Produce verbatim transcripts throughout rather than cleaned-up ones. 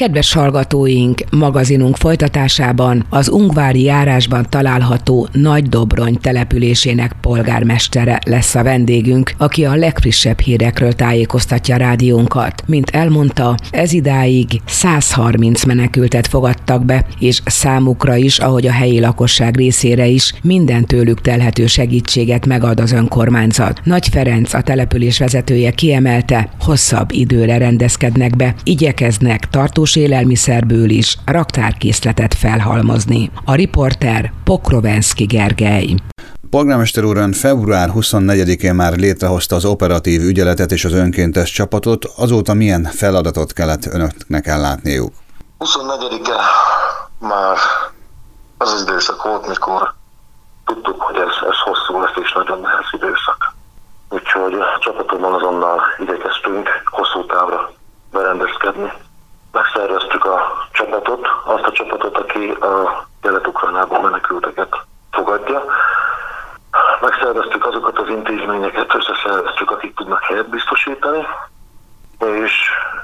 Kedves hallgatóink, magazinunk folytatásában az ungvári járásban található Nagydobrony településének polgármestere lesz a vendégünk, aki a legfrissebb hírekről tájékoztatja rádiónkat. Mint elmondta, ezidáig száz harminc menekültet fogadtak be, és számukra is, ahogy a helyi lakosság részére is, minden tőlük telhető segítséget megad az önkormányzat. Nagy Ferenc, a település vezetője kiemelte, hosszabb időre rendezkednek be, igyekeznek tartós élelmiszerből is raktárkészletet felhalmozni. A riporter Pokrovenszki Gergely. Polgármester úr, ön február huszonnegyedikén már létrehozta az operatív ügyeletet és az önkéntes csapatot, azóta milyen feladatot kellett önöknek ellátniuk? huszonnegyedike már az az időszak volt, mikor tudtuk, hogy ez, ez hosszú lesz és nagyon nehéz időszak. Úgyhogy a csapatommal azonnal igyekeztünk hosszú távra berendezkedni. Megszerveztük a csapatot, azt a csapatot, aki a Kelet-Ukrajnából menekülteket fogadja. Megszerveztük azokat az intézményeket, összeszerveztük, akik tudnak helyet biztosítani, és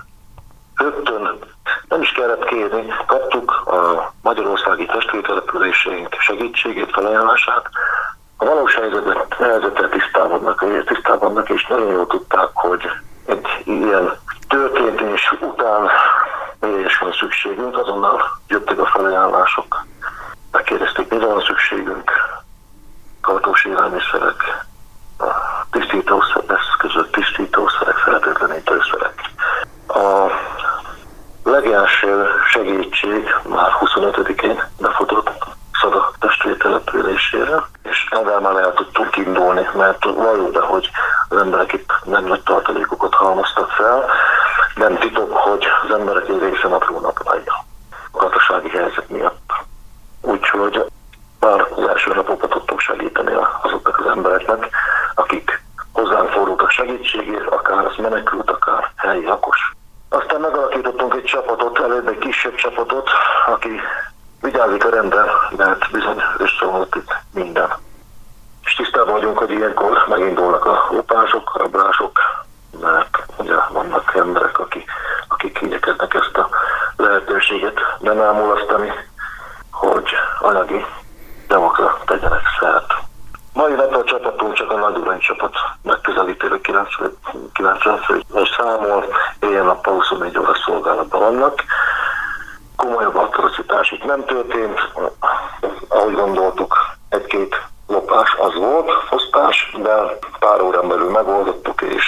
rögtön nem is kellett kérni, kaptuk a magyarországi testvértelepüléseink segítségét, felajánlását. A valós helyzetet, helyzetet tisztában, tisztában, és nagyon jól tudták, hogy egy ilyen történés után mégis van szükségünk, azonnal jöttek a felajánlások. Megkérdezték, mire van szükségünk, tartós élelmiszerek, tisztítóeszközök, tisztítószerek, fertőtlenítőszerek. A legelső segítség már huszonötödikén befutott Szada testvértelepülésére, és ezzel már el tudtunk indulni, mert valljuk be, hogy az emberek itt nem nagy tartalékokat halmoztak fel. Nem titok, hogy az emberek egy része napról napra állja a gazdasági helyzet miatt. Úgyhogy már az első napokat tudtunk segíteni azoknak az embereknek, akik hozzánk fordultak segítségért, akár az menekült, akár helyi lakos. Aztán megalakítottunk egy csapatot, előbb egy kisebb csapatot, aki vigyázik a renden, mert bizony összeomlott itt minden. És tisztában vagyunk, hogy ilyenkor megindulnak a lopások, a rablások, mert ugye vannak emberek, akik, akik igyekeznek ezt a lehetőséget nem elmulasztani, hogy anyagi javakra tegyenek szert. Mai napra a csapatunk csak a Nagydobrony csapat megközelítő kilencven fő számol, éjjel-nappal huszonnégy óra szolgálatban vannak. Komolyabb atrocitás itt nem történt, ahogy gondoltuk, egy-két lopás az volt, fosztás, de pár órán belül megoldottuk, és,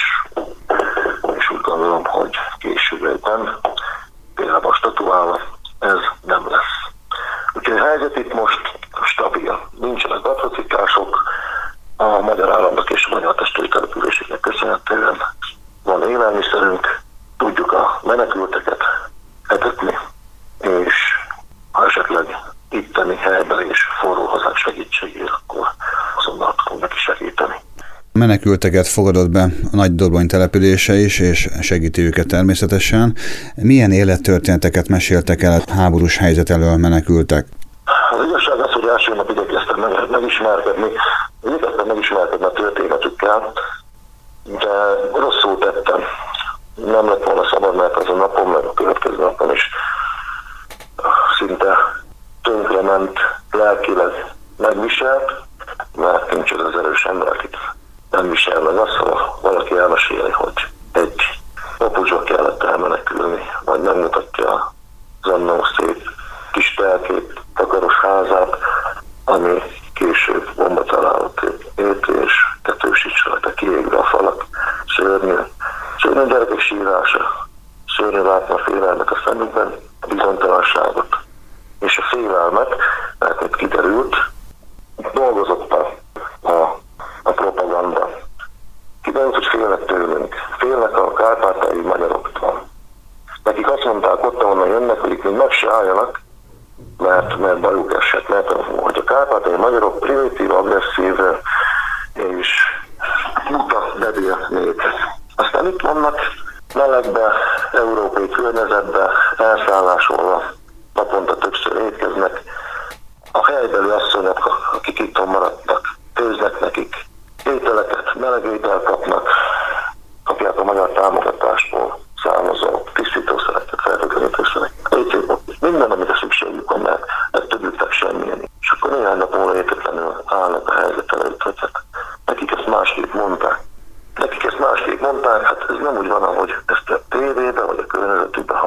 és úgy gondolom, hogy későbben, például statuálva, ez nem lesz. Úgyhogy a helyzet itt most stabil. Nincsenek atrocitások, a magyar államnak és a magyar testvértelepüléseknek köszönhetően van élelmiszerünk, tudjuk a menekülteket etetni, és ha esetleg itteni helyben és forró hazák segítségére, akkor azonnal tudunk neki segíteni. Menekülteket fogadott be a Nagydobrony települése is, és segíti őket természetesen. Milyen élettörténeteket meséltek el a háborús helyzet elől menekültek? Az igazság az, hogy első nap igyekeztem meg, megismerkedni, igyekeztem megismerkedni a történetükkel, de rosszul tettem. Nem lett volna szabad, mert az a napon, meg a következő napon is szinte tönkrement, lelkileg megviselt, mert nincs az erős ember, akit nem visel meg azt, ha valaki elmeséli, hogy egy papucsba kellett elmenekülni, vagy megmutatja az annó szép kis telkét, takaros házát, ami később bomba találat ért, és kettősíts rajta kiégve a falak. Szörnyű. Szörnyű gyerekek sírása. Szörnyű látni a félelmet a szemükben, a bizonytalanságot és a félelmet, mert mint kiderült, dolgozott a, a, a propaganda. Kiderült, hogy félnek tőlünk. Félnek a kárpátaljai magyaroktól. Nekik azt mondták, ott, ahonnan jönnek, hogy itt még meg se álljanak, mert, mert bajuk esett, mert hogy a kárpátaljai magyarok primitív, agresszív és buta debél népek. Aztán itt vannak melegbe, európai környezetbe, elszállásolva, naponta többször étkeznek. A helybeli asszonyok, akik itt maradtak, főznek nekik ételeket, meleg ételt kapnak, kapják a magyar támogatástól származó tisztítószereket, fertőtlenítőszereket.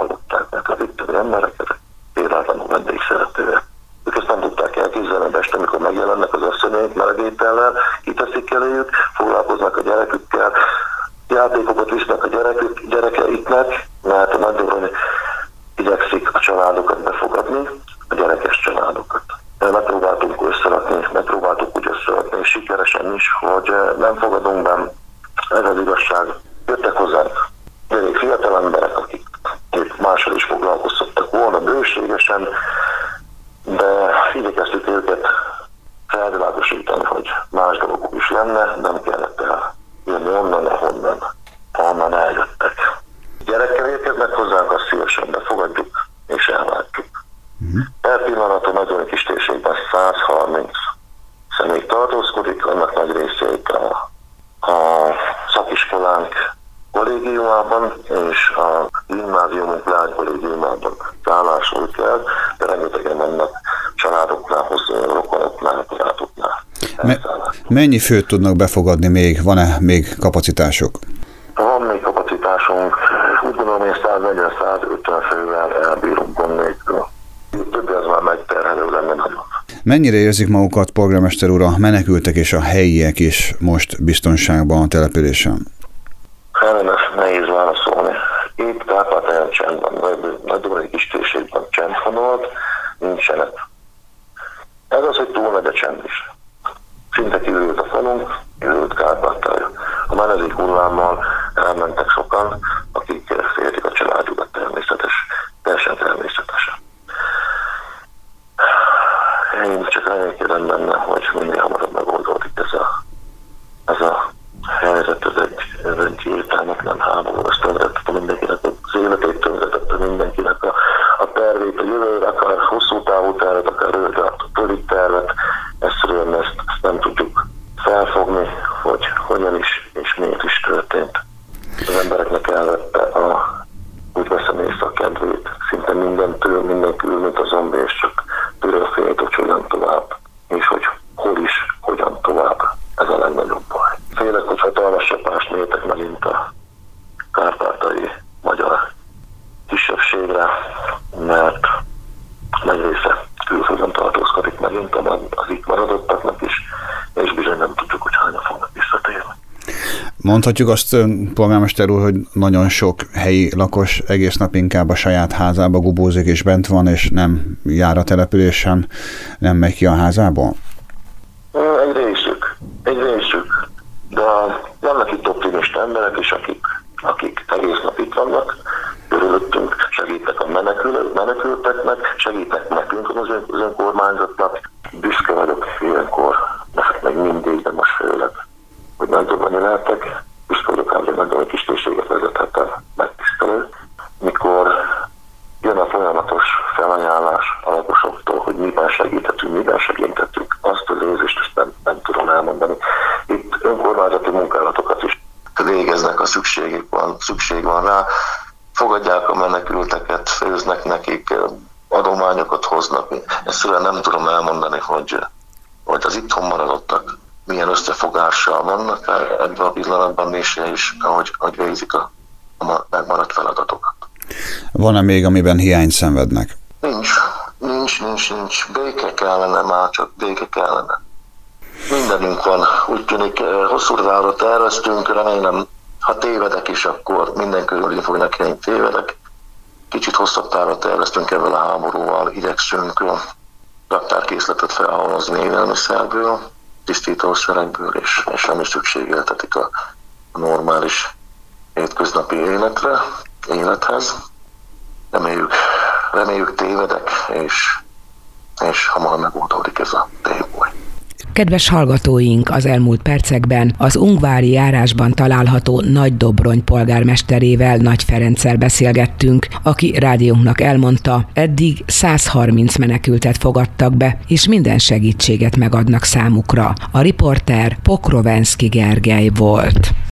hallották, mert az itteni emberek, ezek példátlanul vendégszeretőek. Ők ezt nem tudták elképzelni, de este, amikor megjelennek az asszonyaik melegétellel, kiteszik eléjük, foglalkoznak a gyerekükkel, játékokat visznek a gyerekük, gyerekeiknek, mert a Nagydobrony igyekszik a családokat befogadni, a gyerekes családokat. Megpróbáltunk összerakni, megpróbáltuk úgy összerakni, és sikeresen is, hogy nem fogadunk be, ez az igazság. Jöttek hozzánk elég fiatal emberek, akik máshol is foglalkoztattak volna bőségesen, de igyekeztük őket felvilágosítani, hogy más dolgok is lenne, nem kellett eljönni onnan, ahonnan, ahonnan eljöttek. Gyerekkel érkeznek hozzánk, azt szívesen befogadjuk és elváltjuk. Uh-huh. Per pillanaton nagyon kis térségben száz harminc személy tartózkodik, annak nagy részét a, a szakiskolánk kollégiumában és a gimnáziumunk lágykollégiumában szállásul kell, de rengetegen mennek családoknál, hozzá rokonoknál, barátoknál. Me- mennyi főt tudnak befogadni még? Van-e még kapacitások? Van még kapacitásunk, úgy gondolom, hogy száznegyven-százötven fővel elbírunk gond nélkül. Többi az már megterhelő lenne nagyon. Mennyire érzik magukat, polgármester úr, a menekültek és a helyiek is most biztonságban a településen? Erre nehéz válaszolni. Itt Kárpátalján csend van, Nagydobronyi kis térségben csend honolt, nincsenek. Ez az, hogy túl nagy a csend is. Szinte kiürült a falunk, kiürült Kárpátalja. A menedék hullámmal elmentek sokan, akik féltik a családjukat, természetes, teljesen természetesen. Én csak reménykedem benne, hogy minél hamarabb megoldódik ez a, ez a helyzet, ez egy, ez egy értelmetlen háború, ez tönkretette mindenkinek az életét, tönkretette mindenkinek a, a tervét, a jövőre, akár hosszú távú tervet, akár rövid tervet, egyszerűen ezt, ezt nem tudjuk felfogni, hogy hogyan is és miért is történt. Az embereknek elvette a, úgy veszem észre a kedvét, szinte mindentől, mindenkül, mint a zombi, és csak tőle félt, hogy hogyan tovább, és hogy hol is, hogyan tovább. Ez a legnagyobb baj. Félek, hogy hatalmas csapást mértek megint a kárpátaljai magyar kisebbségre, mert nagy része külföldön tartózkodik megint az itt maradottaknak is, és bizony nem tudjuk, hogy hányan fognak visszatérni. Mondhatjuk azt, polgármester úr, hogy nagyon sok helyi lakos egész nap inkább a saját házába gubózik és bent van, és nem jár a településen, nem megy ki a házából? Egy részük, egy részük, de vannak itt optimista emberek is, akik, akik egész nap itt vannak, körülöttünk, segítek a menekül, menekülteknek, segítek nekünk az, ön, az önkormányzatnak. Büszke vagyok ilyenkor, de hát meg mindig, de most főleg, hogy Nagydobronyi lehetek, büszke vagyok rá, hogy Nagydobronyi kis térséget vezethettem, megtisztelő. Mikor jön a folyamatos felajánlás a lakosoktól, hogy miben segíthetünk, miben segíthetünk, azt az érzést ezt nem, nem tudom elmondani. Itt önkormányzati munkálatokat is végeznek, a szükségük van, szükség van rá, fogadják a menekülteket, főznek nekik, adományokat hoznak. Egyszerűen nem tudom elmondani, hogy, hogy az itthon maradottak milyen összefogással vannak ebben a pillanatban, és is, ahogy, ahogy végzik a, a megmaradt feladatokat. Van-e még, amiben hiányt szenvednek? Nincs, nincs, nincs, nincs. Béke kellene már, csak béke kellene. Mindenünk van, úgy tűnik, hosszú távra terveztünk, remélem, ha tévedek is, akkor minden körül fog neki, én tévedek. Kicsit hosszabb távra terveztünk ebben a háborúval, igyekszünk raktárkészletet felhalmozni élelmiszerből, tisztítószerekből, és, és ami szükségeltetik a, a normális hétköznapi életre, élethez. Reméljük, reméljük tévedek, és, és hamar megoldódik ez a téboly. Kedves hallgatóink, az elmúlt percekben az ungvári járásban található Nagydobrony polgármesterével, Nagy Ferenccel beszélgettünk, aki rádiónknak elmondta, eddig száz harminc menekültet fogadtak be, és minden segítséget megadnak számukra. A riporter Pokrovenszky Gergely volt.